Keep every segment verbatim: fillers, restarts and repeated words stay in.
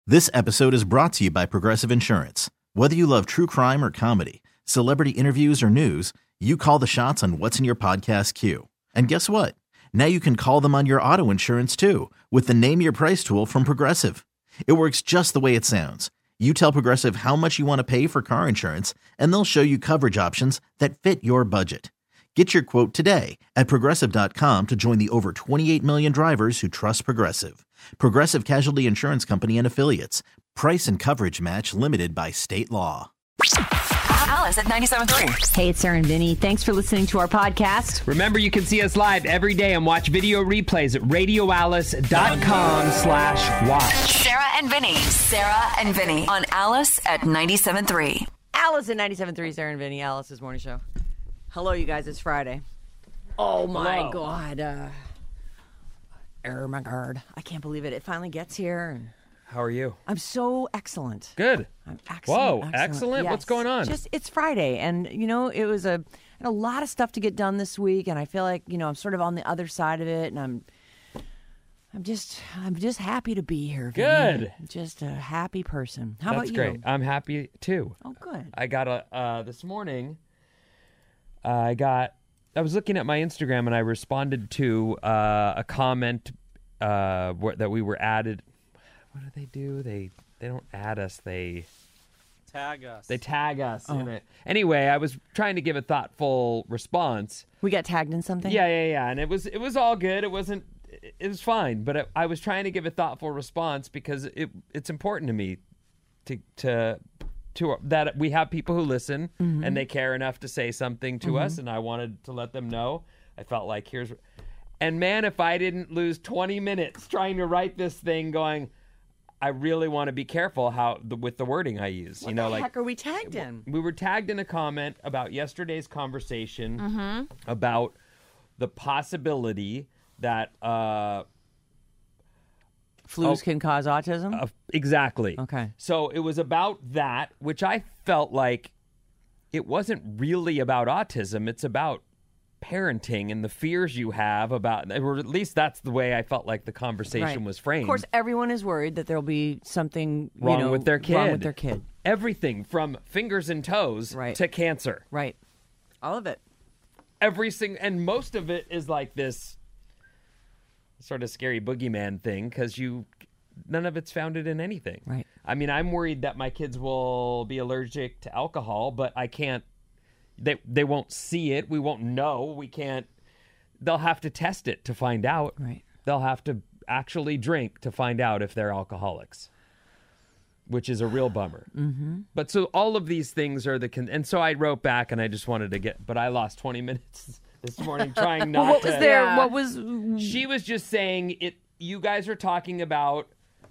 This episode is brought to you by Progressive Insurance. Whether you love true crime or comedy, celebrity interviews or news, you call the shots on what's in your podcast queue. And guess what? Now you can call them on your auto insurance too with the Name Your Price tool from Progressive. It works just the way it sounds. You tell Progressive how much you want to pay for car insurance, and they'll show you coverage options that fit your budget. Get your quote today at Progressive dot com to join the over twenty-eight million drivers who trust Progressive. Progressive Casualty Insurance Company and Affiliates. Price and coverage match limited by state law. Alice at ninety-seven point three. Hey, it's Sarah and Vinny. Thanks for listening to our podcast. Remember, you can see us live every day and watch video replays at radio alice dot com slash watch. Sarah and Vinny. Sarah and Vinny on Alice at ninety-seven point three. Alice at ninety-seven point three, Sarah and Vinny, Alice's morning show. Hello, you guys. It's Friday. Oh, my Hello. God. Uh, oh, my God. I can't believe it. It finally gets here. And how are you? I'm so excellent. Good. I'm excellent. Whoa, excellent. excellent? Yes. What's going on? Just it's Friday, and you know it was a and a lot of stuff to get done this week, and I feel like you know I'm sort of on the other side of it, and I'm I'm just I'm just happy to be here. Vinny. Good. I'm just a happy person. How That's about great. you? I'm happy too. Oh, good. I got a uh, this morning. Uh, I got. I was looking at my Instagram and I responded to uh, a comment uh, wh- that we were added. What do they do? They they don't add us. They tag us. They tag us Oh. in it. Anyway, I was trying to give a thoughtful response. We got tagged in something. Yeah, yeah, yeah, and it was it was all good. It wasn't. It was fine, but it, I was trying to give a thoughtful response because it it's important to me to to to that we have people who listen Mm-hmm. and they care enough to say something to Mm-hmm. us, and I wanted to let them know. I felt like here's, and man, if I didn't lose twenty minutes trying to write this thing, going, I really want to be careful how the, with the wording I use. What you know, the like heck are we tagged in? we were tagged in a comment about yesterday's conversation Mm-hmm. about the possibility that uh, Flus Oh. can cause autism. uh, exactly. Okay. So it was about that, which I felt like it wasn't really about autism. It's about parenting and the fears you have about, or at least that's the way I felt like the conversation Right. was framed. Of course, everyone is worried that there'll be something you Wrong know, with their kid. Wrong with their kid. Everything from fingers and toes Right. to cancer. Right. All of it. Every single, and most of it is like this sort of scary boogeyman thing because you, none of it's founded in anything. Right. I mean, I'm worried that my kids will be allergic to alcohol, but I can't. They they won't see it. We won't know. We can't. They'll have to test it to find out. Right. They'll have to actually drink to find out if they're alcoholics, which is a real bummer. Mm-hmm. But so all of these things are the con- and so I wrote back and I just wanted to get, but I lost twenty minutes this morning trying not Well, what to. was there? Yeah. What was? She was just saying it. You guys are talking about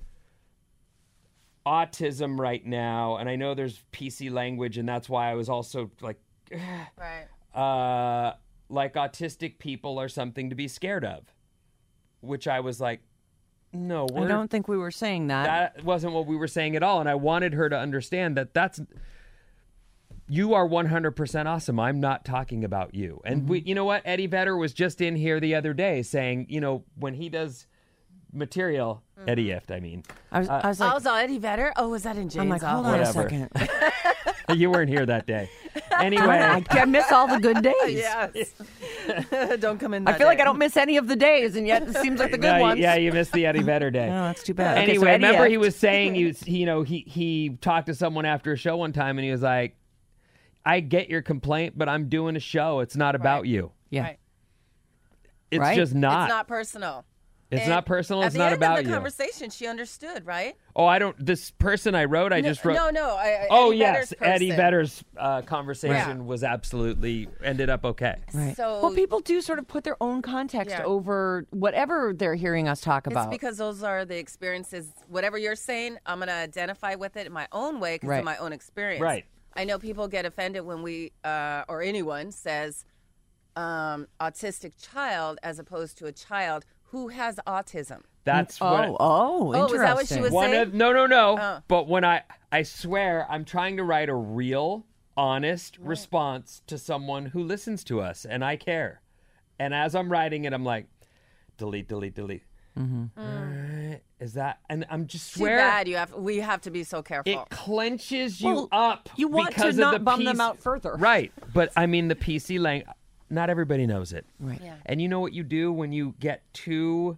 autism right now, and I know there's P C language, and that's why I was also like, Right. uh, like autistic people are something to be scared of, which I was like, no, we're, I don't think we were saying that. that wasn't what we were saying at all, and I wanted her to understand that that's. You are one hundred percent awesome. I'm not talking about you. And we, you know what? Eddie Vedder was just in here the other day saying, you know, when he does material, Eddie Ift, I mean. I was, I was like, Oh, was that Eddie Vedder? Oh, was that in Jane's I'm like, hold office? on Whatever. a second. You weren't here that day. I, Anyway, I miss all the good days. Yes. Don't come in. I that feel like day. I don't miss any of the days, and yet it seems like the good no, ones. yeah, you missed the Eddie Vedder day. No, that's too bad. Okay, so Anyway, Eddie remember Ift. he was saying, he was, he, you know, he, he talked to someone after a show one time and he was like, I get your complaint, but I'm doing a show. It's not about Right. you. Yeah. Right. It's Right? just not. It's not personal. It's And not personal. At It's the not end about of the you. conversation, she understood, right? Oh, I don't. This person I wrote, I no, just wrote. No, no. I, I, oh, Eddie yes. Vedder's Eddie person. Vedder's uh, conversation Right. was absolutely ended up okay. Right. So- well, people do sort of put their own context Yeah. over whatever they're hearing us talk It's about. because those are the experiences. Whatever you're saying, I'm going to identify with it in my own way because Right. of my own experience. Right. I know people get offended when we, uh, or anyone says, um, autistic child as opposed to a child who has autism. That's oh, what. oh, Oh, interesting. is that what she was One saying? of, no, no, no. Oh. But when I, I swear, I'm trying to write a real, honest response to someone who listens to us, and I care. And as I'm writing it, I'm like, delete, delete, delete. Mm-hmm. Uh, Is that? And I'm just Too swear. bad you have. We have to be so careful. It clenches you Well, up. you want to because of not the bum P C them out further. Right. But I mean, the P C language, not everybody knows it. Right. Yeah. And you know what you do when you get too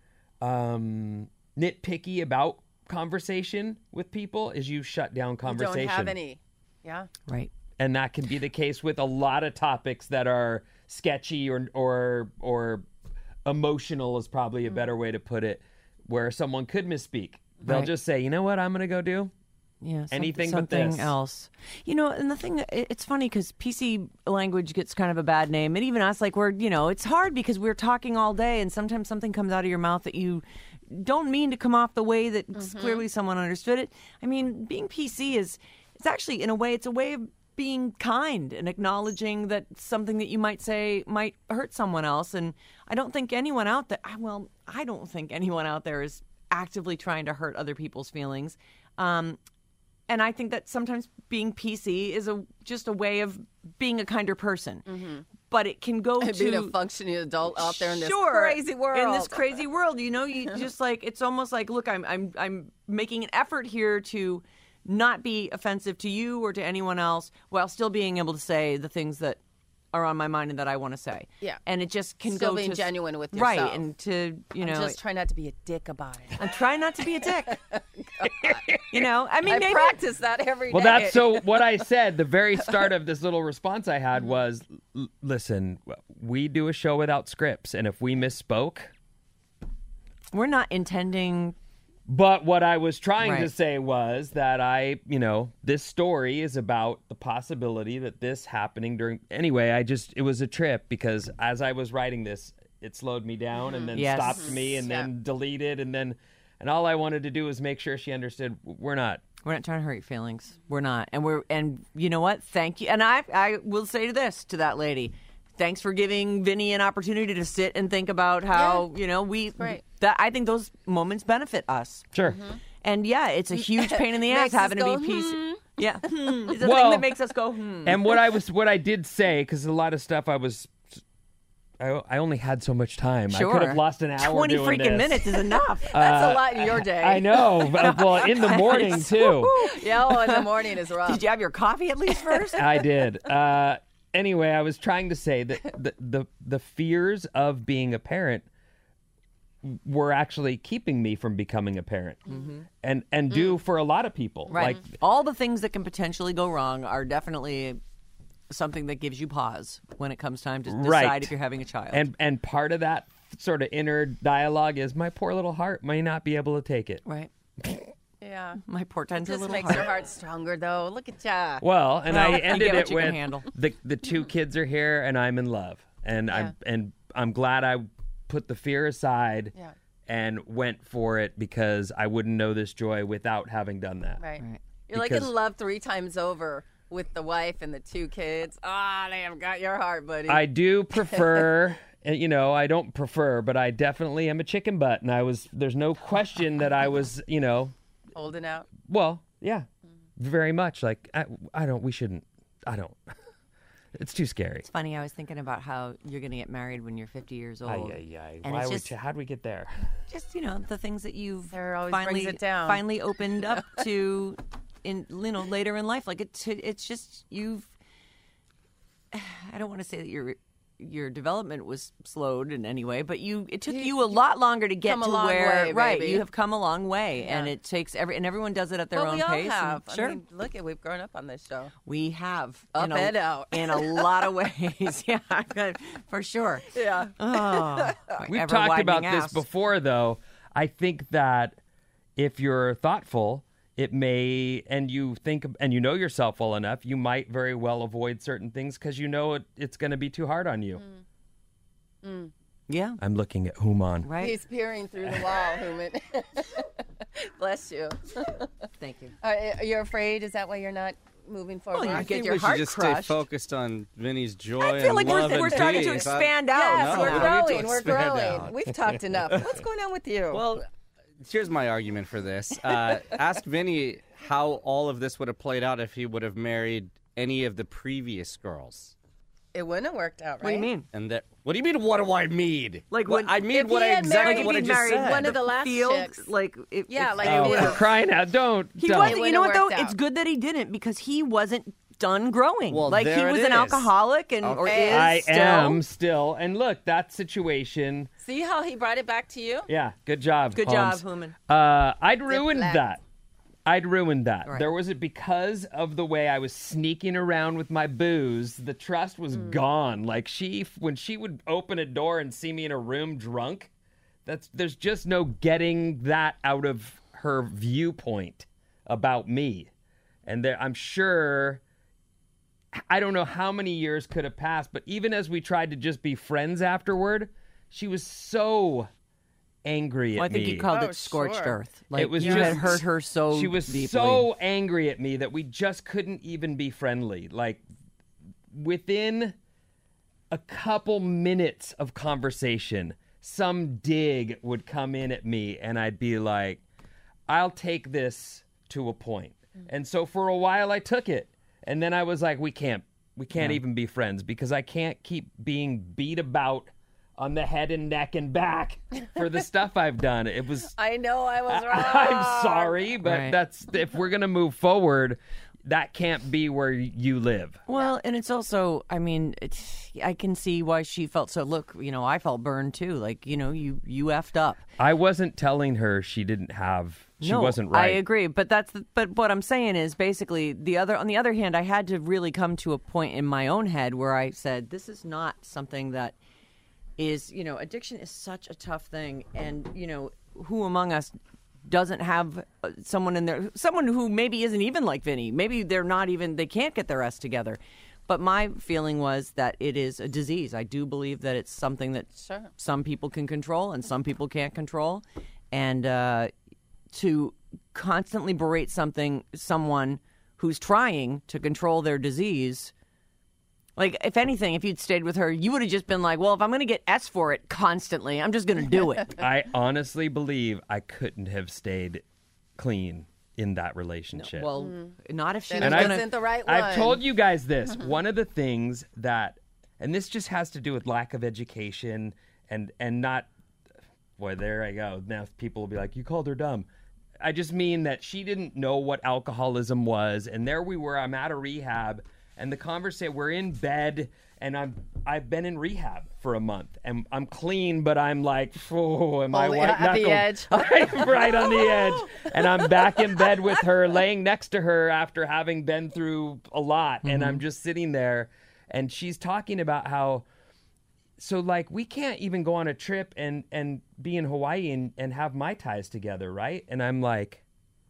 um, nitpicky about conversation with people is you shut down You conversation. don't have any. Yeah. Right. And that can be the case with a lot of topics that are sketchy or or or emotional is probably a better way to put it, where someone could misspeak. They'll Right. just say, you know what, I'm going to go do? Yeah, some- Anything but something this. else. You know, and the thing, it- it's funny because P C language gets kind of a bad name, and even us, like we're, you know, it's hard because we're talking all day, and sometimes something comes out of your mouth that you don't mean to come off the way that clearly someone understood it. I mean, being P C is, it's actually in a way, it's a way of being kind and acknowledging that something that you might say might hurt someone else. And I don't think anyone out there, well, I don't think anyone out there is actively trying to hurt other people's feelings. Um, and I think that sometimes being P C is a just a way of being a kinder person. But it can go And to being a functioning adult out there in this Sure. crazy world. In this crazy world, you know, you just like it's almost like, look, I'm I'm I'm making an effort here to not be offensive to you or to anyone else while still being able to say the things that are on my mind and that I want to say. Yeah. And it just can Still go being to genuine with right, yourself. and to you know, Just try not to be a dick about it. I'm trying not to be a dick. You know, I mean, I maybe practice that every day. Well, that's so what I said, the very start of this little response I had was, l- listen, we do a show without scripts, and if we misspoke, we're not intending. but what I was trying to Right. say was that I, you know, this story is about the possibility that this happening during, anyway, I just, it was a trip because as I was writing this, it slowed me down and then Yes. stopped me and Yeah. then deleted and then, and all I wanted to do was make sure she understood we're not. We're not trying to hurt your feelings. We're not. And we're and you know what? Thank you. And I I will say to this to that lady. Thanks for giving Vinny an opportunity to sit and think about how, you know, we great. that I think those moments benefit us. Sure. And yeah, it's a huge pain in the ass Makes us having to go, be peace. Yeah. Hmm. It's the Well- thing that makes us go, hmm. And what I was, what I did say, because a lot of stuff I was, I, I only had so much time. I could Sure. have lost an hour twenty doing freaking this. minutes is enough. That's a lot in your day. I know. Well, in the morning too. Yeah, oh, in the morning is rough. Did you have your coffee at least first? I did. Uh, anyway, I was trying to say that the, the the fears of being a parent were actually keeping me from becoming a parent, and and do for a lot of people. Right. Like, All the things that can potentially go wrong are definitely something that gives you pause when it comes time to decide Right. if you're having a child. and and part of that sort of inner dialogue is my poor little heart may not be able to take it. right. Yeah. My poor tender Just little makes heart. your heart stronger, though. Look at ya. Well, and Well, I you ended get what it you can with handle. the the two kids are here and I'm in love, and I'm and I'm glad I put the fear aside Yeah. and went for it because I wouldn't know this joy without having done that. Right. Right. You're like Because- in love three times over with the wife and the two kids. Ah, they have got your heart, buddy. I do prefer, and, you know, I don't prefer, but I definitely am a chicken butt, and I was. There's no question that I was, you know, Holding out. well, yeah, very much. Like I, I don't. We shouldn't. I don't. It's too scary. It's funny. I was thinking about how you're going to get married when you're fifty years old. Ay, ay, ay. And Why it's would just- you, how'd we get there? Just you know the things that you've Sarah always finally brings it down. finally opened up to in you know later in life. Like it's it's just you've. I don't want to say that your your development was slowed in any way, but you it took you, a lot longer to get come a to long where way, right baby. you have come a long way, and Yeah. it takes every and everyone does it at their Well, own we all pace. and- have. sure, I mean, look at we've grown up on this show. we have Up in a, and out. in a lot of ways. Yeah, for sure. Yeah. Oh, We've ever talked widening about this ass. before, though. I think that if you're thoughtful, it may, and you think, and you know yourself well enough, you might very well avoid certain things because you know it, it's going to be too hard on you. Yeah, I'm looking at Human. right. He's peering through the wall, Human. Bless you. Thank you. Are, you're afraid? Is that why you're not moving forward? you I get think your we should heart just crushed. stay focused on Vinny's joy I feel and like love we're, and we're starting to peace. I- expand out. Yes, No, we're we need to growing. We're expand growing. out. We've talked enough. What's going on with you? Well, here's my argument for this. Uh, ask Vinny how all of this would have played out if he would have married any of the previous girls. It wouldn't have worked out, right? What do you mean? And that. What do you mean? What do I mean? Like what, when- I mean if what he I had exactly married- what I if he'd just married said. one of the last Field, chicks. like if, Yeah, if- like Oh, if for crying out! Don't. He don't. wasn't. It You know what wouldn't though? have It's worked good that he didn't because he wasn't done growing. Well, like he there it was an is. alcoholic and or Okay. is I still. am still, and look, that situation. See how he brought it back to you? Yeah, good job. Good Holmes. job, Hooman. Uh, I'd ruined flat. that. I'd ruined that. Right. There was it because of the way I was sneaking around with my booze. The trust was gone. Like she, when she would open a door and see me in a room drunk, that's there's just no getting that out of her viewpoint about me. And there, I'm sure. I don't know how many years could have passed, but even as we tried to just be friends afterward, she was so angry at Well, I think me. you called Oh, it scorched sure. earth. Like It was you just- had hurt her so she was deeply. so angry at me that we just couldn't even be friendly. Like within a couple minutes of conversation, some dig would come in at me and I'd be like, I'll take this to a point. And so for a while I took it. And then I was like, we can't we can't even be friends because I can't keep being beat about on the head and neck and back for the stuff I've done. It was I know I was wrong. I'm sorry, but Right. that's if we're gonna move forward, that can't be where you live. Well, and it's also, I mean, it's, I can see why she felt so. Look, you know, I felt burned too. Like, you know, you you effed up. I wasn't telling her she didn't have. She no, wasn't right. I agree, but that's the, but what I'm saying is basically the other. On the other hand, I had to really come to a point in my own head where I said, this is not something that is, you know, addiction is such a tough thing, and you know, who among us doesn't have uh, someone in there, someone who maybe isn't even like Vinny. Maybe they're not even, they can't get their S together. But my feeling was that it is a disease. I do believe that it's something that Sure. some people can control and some people can't control. And uh, to constantly berate something, someone who's trying to control their disease, like, if anything, if you'd stayed with her, you would have just been like, well, if I'm going to get S for it constantly, I'm just going to do it. I honestly believe I couldn't have stayed clean in that relationship. Well, not if she Then was it I- going wasn't to. the right one. I've told you guys this. One of the things that, and this just has to do with lack of education and and not, boy, there I go. Now people will be like, you called her dumb. I just mean that she didn't know what alcoholism was, and there we were. I'm out of rehab, and the conversation. We're in bed, and I'm I've been in rehab for a month, and I'm clean, but I'm like, oh, am I Holy- white at the knuckled? edge. I'm right on the edge, and I'm back in bed with her, laying next to her after having been through a lot, and I'm just sitting there, and she's talking about how. So, like, we can't even go on a trip and, and be in Hawaii and, and have Mai Tais together, right? And I'm like,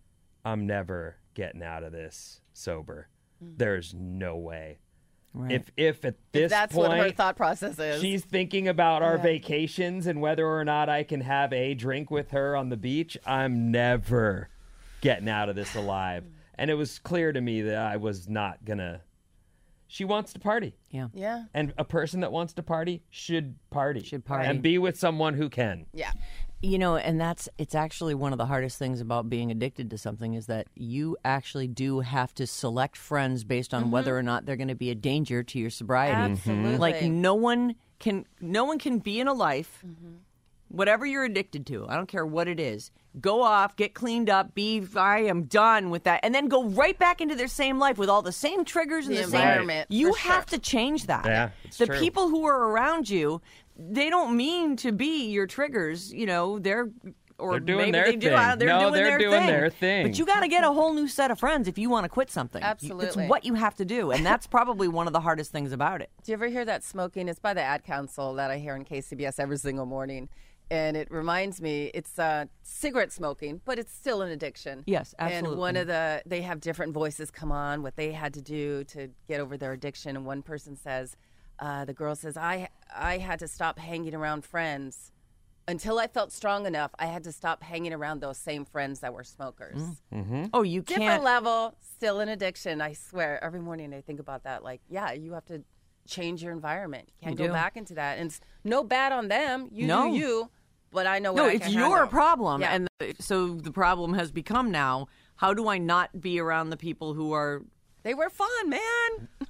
I'm never getting out of this sober. There's no way. Right. If if at this That's point what her thought process is. she's thinking about our vacations and whether or not I can have a drink with her on the beach, I'm never getting out of this alive. And it was clear to me that I was not gonna. She wants to party. Yeah. yeah. And a person that wants to party should party. Should party. And be with someone who can. Yeah. You know, and that's, it's actually one of the hardest things about being addicted to something is that you actually do have to select friends based on whether or not they're going to be a danger to your sobriety. Absolutely. Like no one can, no one can be in a life, whatever you're addicted to. I don't care what it is. Go off, get cleaned up, be, I am done with that, and then go right back into their same life with all the same triggers and The the, same. environment, You for have sure. to change that. Yeah, it's the true. people who are around you, they don't mean to be your triggers. You know, they're or They're doing maybe their they do. thing. I don't- They're No, doing they're their doing thing. their thing. But you got to get a whole new set of friends if you want to quit something. You- Absolutely. it's what you have to do, and that's probably one of the hardest things about it. Do you ever hear that smoking? It's by the Ad Council that I hear in K C B S every single morning. And it reminds me, it's uh, cigarette smoking, but it's still an addiction. Yes, And absolutely. one of the, they have different voices come on, what they had to do to get over their addiction. And one person says, uh, the girl says, I, I had to stop hanging around friends. Until I felt strong enough, I had to stop hanging around those same friends that were smokers. Oh, you Different can't. level, still an addiction. I swear, every morning I think about that. Like, yeah, you have to change your environment. You can't You go do. back into that. And it's no bad on them. You No. do you. But I know what No, I it's can your handle. problem, Yeah. and so the problem has become now: how do I not be around the people who are? They were fun, man.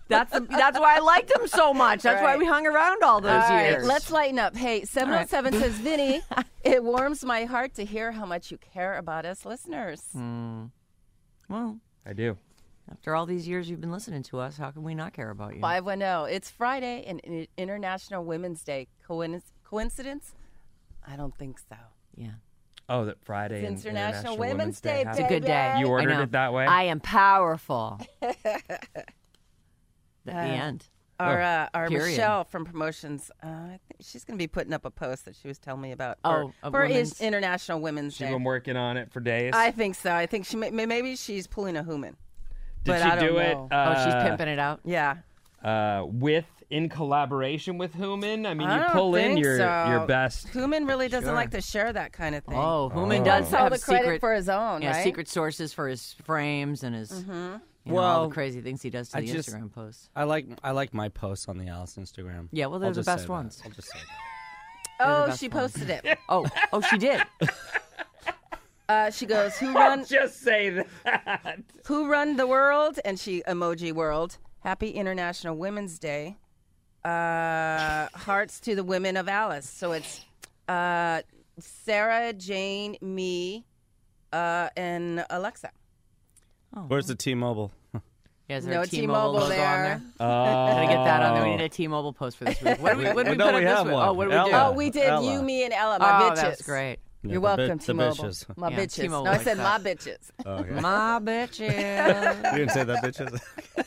That's that's why I liked him so much. That's why Right. we hung around all those All right, years. let's lighten up. Hey, seven oh seven says, Vinny, it warms my heart to hear how much you care about us listeners. Well, I do. after all these years you've been listening to us, how can we not care about you? five one zero. It's Friday and I- International Women's Day. Coinc- Coincidence? I don't think so. Yeah. Oh, that Friday. It's and International Women's Day, happened. It's a good day. You I ordered know. it that way? I am powerful. At the end. Our uh, our Period. Michelle from Promotions, uh, I think she's going to be putting up a post that she was telling me about Oh, for, of for women's- is International Women's She's Day. been working on it for days. I think so. I think she may, maybe she's pulling a human. Did but she I don't do it? know. Uh, Oh, she's pimping it out. Yeah. uh, with in collaboration with Human. I mean, I you don't pull in think your so. your best. Human really doesn't Sure. like to share that kind of thing. Oh, Human Oh. does Wants all have the credit secret, for his own, yeah, right? secret sources for his frames and his, you know, all Well, the crazy things he does to I the just- Instagram posts. I like I like my posts on the Alice Instagram. Yeah, well, they're I'll the just best say that. ones. I'll just say that. They're the Oh, best she ones. posted it. Oh, oh, she did. Uh, she goes, "Who run? Just say that. Who run the world?" And she emoji world. Happy International Women's Day. Uh, hearts to the women of Alice. So it's uh, Sarah, Jane, me, uh, and Alexa. Where's the T-Mobile? Yeah, is there No a T-Mobile, T-Mobile logo there. on there? Oh. Gotta get that on there. We need a T-Mobile post for this week. What did we, what did we No, put we up this have week? one. Oh, what did we do? Ella. Oh, we did Ella. you, me, and Ella, my Oh, bitches. that's great. Yeah, You're the bi- welcome, the T-Mobile. bitches. My Yeah, bitches. T-Mobile No, I likes said that. my bitches. Okay. My bitches. You didn't say that, bitches.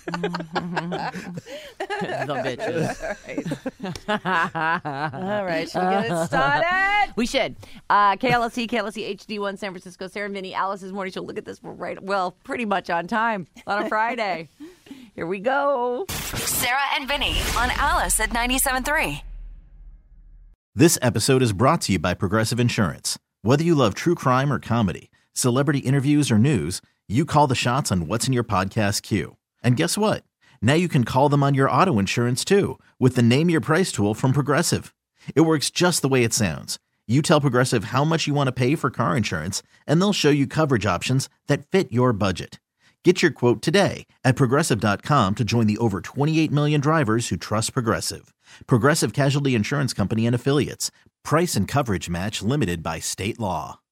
The bitches. All right, should we get it started? We should. Uh, K L S C, K L S C H D one, San Francisco, Sarah and Vinny, Alice's Morning Show. Look at this. We're right, well, pretty much on time on a Friday. Here we go. Sarah and Vinny on Alice at ninety-seven point three. This episode is brought to you by Progressive Insurance. Whether you love true crime or comedy, celebrity interviews or news, you call the shots on what's in your podcast queue. And guess what? Now you can call them on your auto insurance too with the Name Your Price tool from Progressive. It works just the way it sounds. You tell Progressive how much you want to pay for car insurance, and they'll show you coverage options that fit your budget. Get your quote today at Progressive dot com to join the over twenty-eight million drivers who trust Progressive. Progressive Casualty Insurance Company and Affiliates. Price and coverage match limited by state law.